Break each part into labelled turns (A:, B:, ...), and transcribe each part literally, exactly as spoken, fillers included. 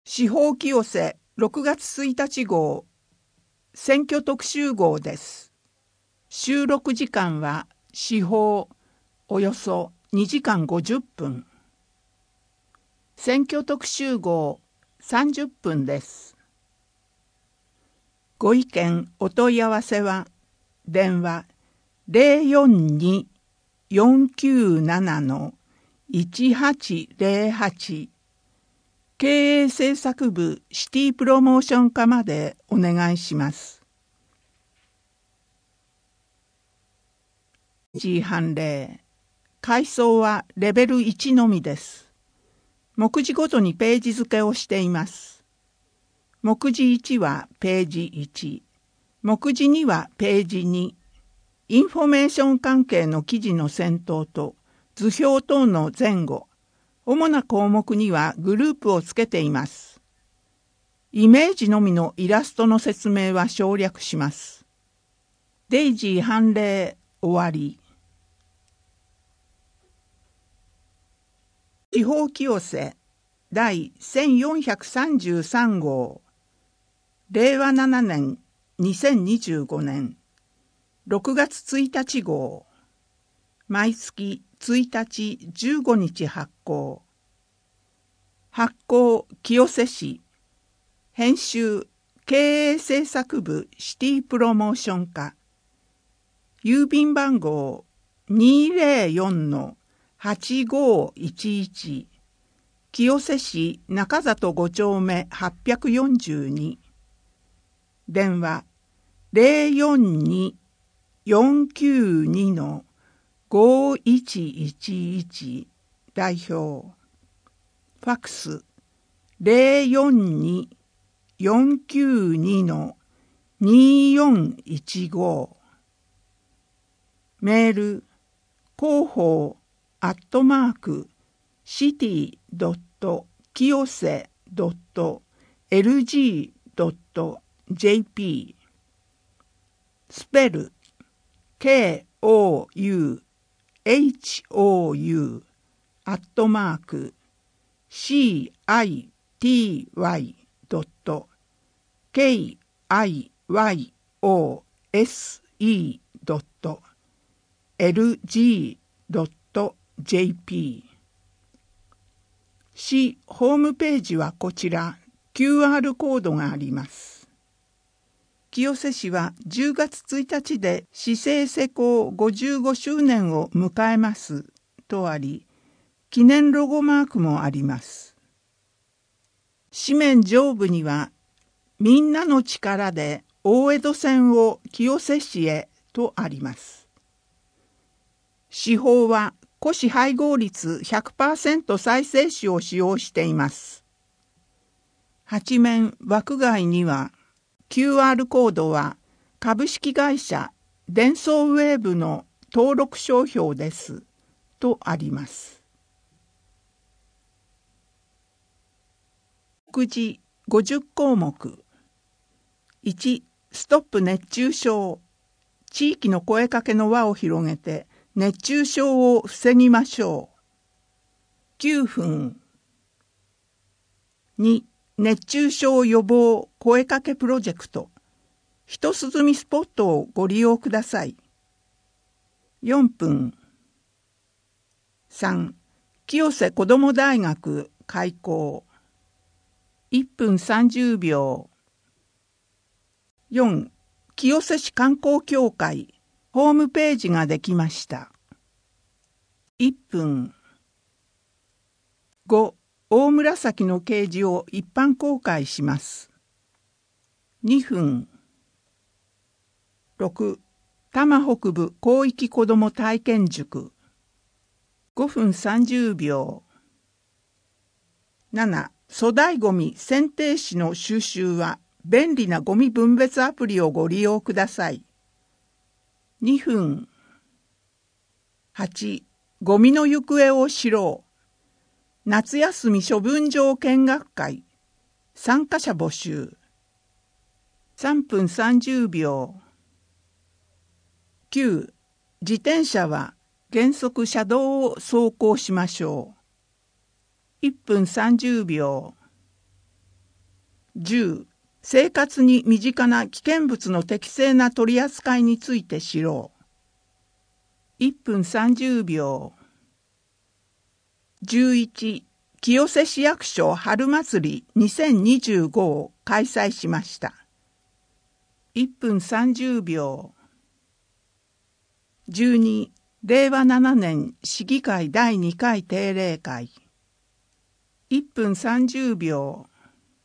A: 司法清瀬ろくがつついたち号選挙特集号です。収録時間は司法およそにじかんごじゅっぷん。選挙特集号さんじゅっぷんです。ご意見お問い合わせは電話 ゼロよんに よんきゅうなな いちはちゼロはち経営政策部シティプロモーション課までお願いします。G判例。階層はレベルいちのみです。目次ごとにページ付けをしています。目次いちはページいち、目次にはページに、インフォメーション関係の記事の先頭と図表等の前後、主な項目にはグループをつけています。イメージのみのイラストの説明は省略します。デイジー判例終わり。司法清瀬第せんよんひゃくさんじゅうさん号れいわななねんにせんにじゅうごねんろくがつついたち号毎月ついたちじゅうごにち発行。発行清瀬市。編集経営政策部シティプロモーション課。郵便番号 にーぜろよん はちごいちいち 清瀬市中里ごちょうめはっぴゃくよんじゅうに。電話 ゼロよんに よんきゅうに ごいちいちいち 代表。ファックス ゼロよんに よんきゅうに にーよんいちご。メール広報アットマークシティドット清瀬ドットエルジードットジェーピー。スペル ケーオーユーエイチオーユー アットマーク シーアイティーワイ ドット ケーアイワイオーエスイー ドット エルジー ドット ジェーピー。市ホームページはこちら キューアール コードがあります。清瀬市はじゅうがつついたちで市政施行ごじゅうごしゅうねんを迎えますとあり、記念ロゴマークもあります。紙面上部にはみんなの力で大江戸線を清瀬市へとあります。市法は古紙配合率 ひゃくパーセント 再生紙を使用しています。八面枠外には キューアール コードは株式会社デンソーウェーブの登録商標ですとあります。目次ごじゅっこうもく。いち、ストップ熱中症。地域の声かけの輪を広げて熱中症を防ぎましょう。きゅうふん。に、熱中症予防声かけプロジェクト。一涼みスポットをご利用ください。よんぷん。さん、清瀬こども大学開校。いっぷんさんじゅうびょう。よん、清瀬市観光協会ホームページができました。いっぷん。ご、大紫の掲示を一般公開します。にふん。ろく、多摩北部広域子ども体験塾。ごふんさんじゅうびょう。なな、粗大ごみ選定紙の収集は便利なゴミ分別アプリをご利用ください。にふん。はち、ゴミの行方を知ろう。夏休み処分場見学会。参加者募集。さんぷんさんじゅうびょう。きゅう、自転車は原則車道を走行しましょう。いっぷんさんじゅうびょう。 じゅう、生活に身近な危険物の適正な取り扱いについて知ろう。いっぷんさんじゅうびょう。じゅういち、清瀬市役所春祭りにせんにじゅうごを開催しました。いっぷんさんじゅうびょう。じゅうに、れいわななねん市議会だいにかい定例会。いっぷんさんじゅうびょう。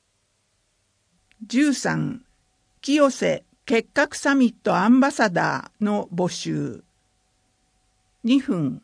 A: じゅうさん、清瀬結核サミットアンバサダーの募集。にふん。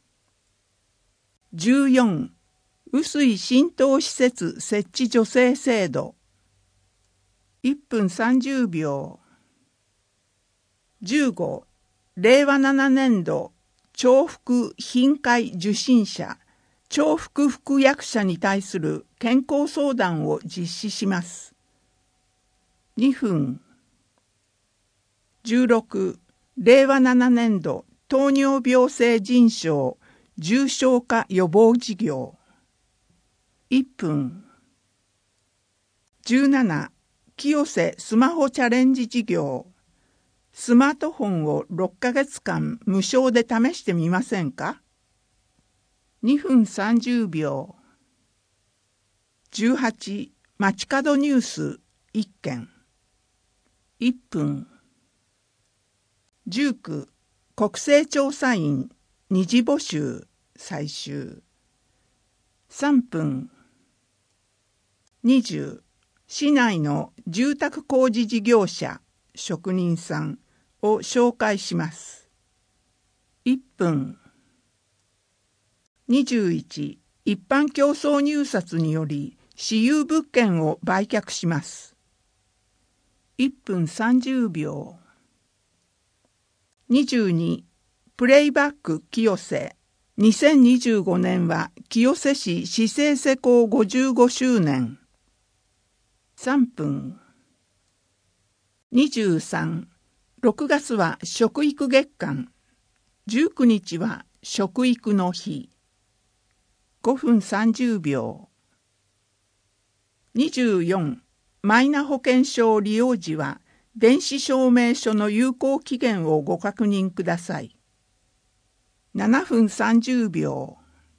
A: じゅうよん、雨水浸透施設設置助成制度。いっぷんさんじゅうびょう。じゅうご、れいわななねんど重複頻回受診者、重複服薬者に対する健康相談を実施します。にふん。じゅうろく、れいわななねんど糖尿病性腎症重症化予防事業。いっぷん。じゅうなな、清瀬スマホチャレンジ事業。スマートフォンをろっかげつかん無償で試してみませんか？にふんさんじゅうびょう。じゅうはち、街角ニュースいっけん。いっぷん。じゅうきゅう、国勢調査員二次募集最終。さんぷん。にじゅう、市内の住宅工事事業者、職人さんを紹介します。いっぷん。にじゅういち、一般競争入札により私有物件を売却します。いっぷんさんじゅうびょう。にじゅうに、プレイバック清瀬。にせんにじゅうごねんは清瀬市市政施行ごじゅうごしゅうねん。さんぷん。にじゅうさん、ろくがつは食育月間。じゅうくにちは食育の日。ごふんさんじゅうびょう。にじゅうよん、マイナ保険証利用時は電子証明書の有効期限をご確認ください。ななふんさんじゅうびょ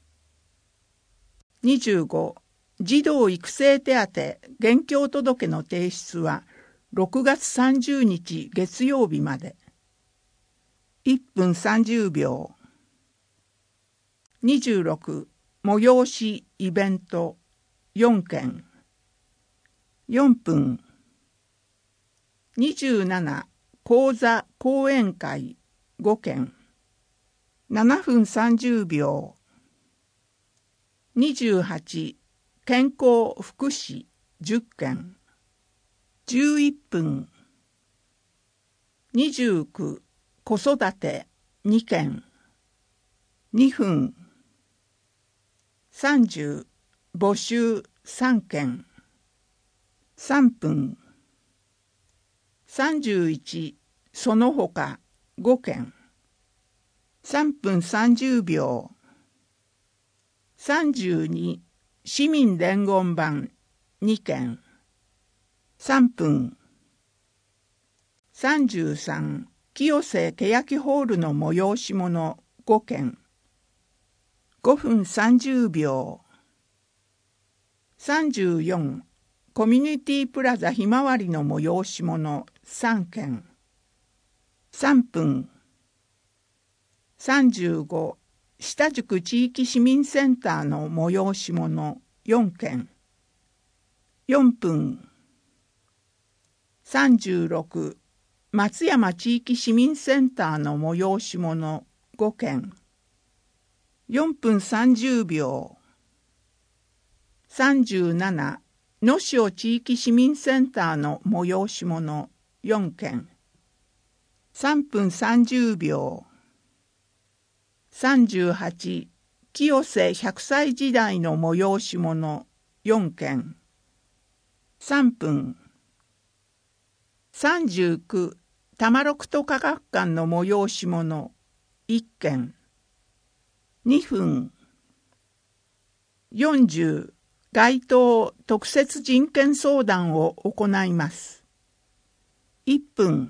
A: う。にじゅうご、児童育成手当現況届の提出はろくがつさんじゅうにち月曜日まで。いっぷんさんじゅうびょう。にじゅうろく、催しイベントよんけん。よんぷん。にじゅうなな、講座講演会ごけん。ななふんさんじゅうびょう。にじゅうはち、健康福祉じゅっけん。じゅういっぷん。にじゅうきゅう、子育てにけん。にふん。さんじゅう、募集さんけん。さんぷん。さんじゅういち、その他ごけん。さんぷんさんじゅうびょう。さんじゅうに、市民伝言板にけん。さんぷん。さんじゅうさん、清瀬欅ホールの催し物ごけん。ごふんさんじゅうびょう。さんじゅうよん、コミュニティプラザひまわりの催し物さんけん。さんぷん。さんじゅうご、下宿地域市民センターの催し物よんけん。よんぷん。さんじゅうろく、松山地域市民センターの催し物ごけん。よんぷんさんじゅうびょう。さんじゅうなな、能代地域市民センターの催し物よんけん。さんぷんさんじゅうびょう。さんじゅうはち、清瀬ひゃくさい時代の催し物よんけん。さんぷん。さんじゅうきゅう、多摩六都科学館の催し物いっけん。にふん。よんじゅう、 該当特設人権相談を行います。いっぷん。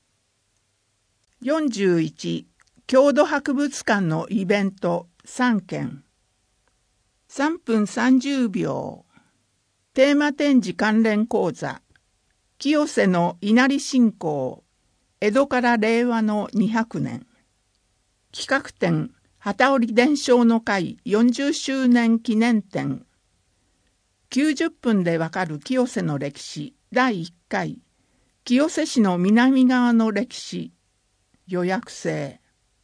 A: よんじゅういち郷土博物館のイベントさんけん。さんぷんさんじゅうびょう。テーマ展示関連講座。清瀬の稲荷信仰。江戸から令和のにひゃくねん。企画展機織伝承の会よんじゅっしゅうねん記念展。きゅうじゅっぷんでわかる清瀬の歴史だいいっかい。清瀬市の南側の歴史。予約制。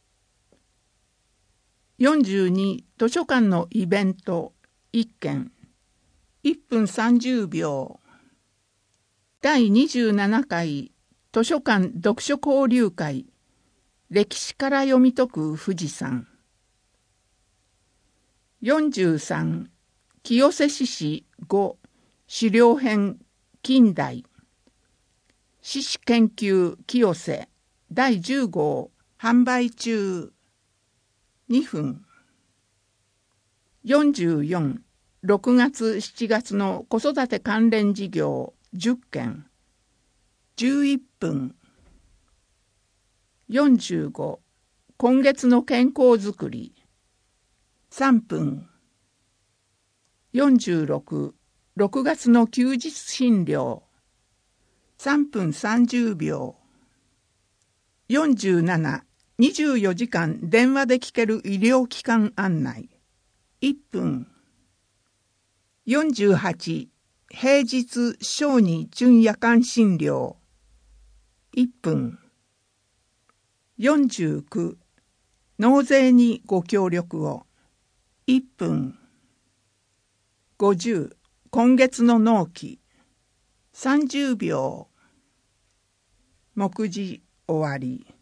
A: よんじゅうに図書館のイベントいっけん。いっぷんさんじゅうびょう。だいにじゅうななかい図書館読書交流会。歴史から読み解く富士山。よんじゅうさん清瀬市史ご資料編近代。史史研究清瀬だいじゅうごう販売中。にふん。よんじゅうよんろくがつしちがつの子育て関連事業じゅっけん。じゅういっぷん。よんじゅうご今月の健康づくりさんぷん。よんじゅうろくろくがつの休日診療さんぷんさんじゅうびょう。よんじゅうなな にじゅうよじかん電話で聞ける医療機関案内いっぷん。よんじゅうはち平日小児準夜間診療いっぷん。よんじゅうきゅう納税にご協力をいっぷん。ごじゅう今月の納期さんじゅうびょう。目次終わり。